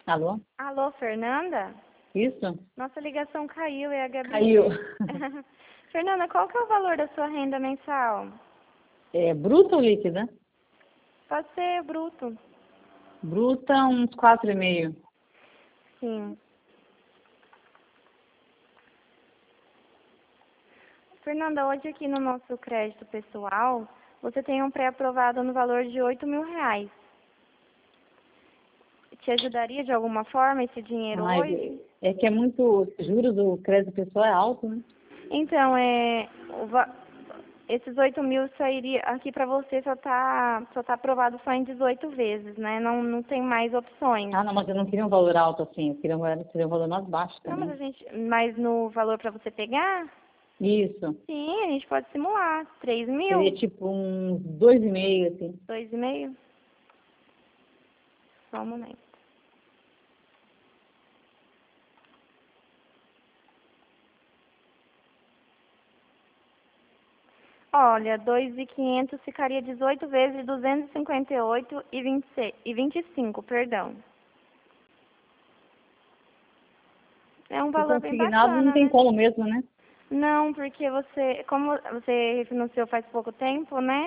Alô? Alô, Fernanda? Isso? Nossa ligação caiu, é a Gabi. Caiu. Fernanda, qual que é o valor da sua renda mensal? É bruta ou líquida? Pode ser bruto. Bruta, uns 4,5. Sim. Fernanda, hoje aqui no nosso crédito pessoal, você tem um pré-aprovado no valor de R$ 8.000. Te ajudaria de alguma forma esse dinheiro hoje? É que é muito... Os juros do crédito pessoal é alto, né? Então, esses 8.000 sairia aqui para você só tá aprovado só em 18 vezes, né? Não tem mais opções. Ah, não, mas eu não queria um valor alto assim. Eu queria um valor mais baixo Não, mas também. mas no valor para você pegar? Isso. Sim, a gente pode simular. 3.000? Seria tipo uns 2,5, assim. 2,5? Só um momento. Olha, 2.500 ficaria 18 vezes 258,25, perdão. É um E valor bem consignado não bacana, tem né? como mesmo, né? Não, porque como você refinanciou faz pouco tempo, né?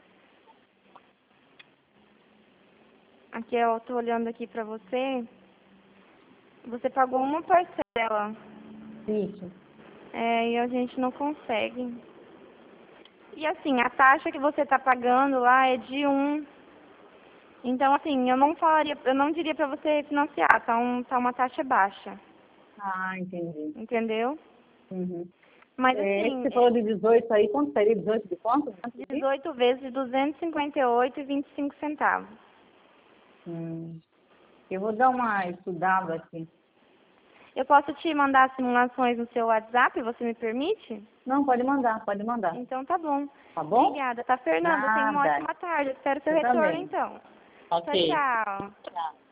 Aqui eu tô olhando aqui pra você. Você pagou uma parcela. Isso. E a gente não consegue. E assim, a taxa que você tá pagando lá é de 1. Então, assim, eu não diria pra você refinanciar, tá uma taxa baixa. Ah, entendi. Entendeu? Uhum. Mas É, que assim, você falou de 18 aí, quanto seria 18 de quanto? 18 vezes 258,25 centavos. Hum. Eu vou dar uma estudada aqui. Eu posso te mandar simulações no seu WhatsApp, você me permite? Não, pode mandar, pode mandar. Então tá bom. Tá bom? Obrigada, tá, Fernanda? Tenha uma Nada. ótima tarde. Espero seu Eu retorno também. então. Tchau, Ok. tchau. Tchau.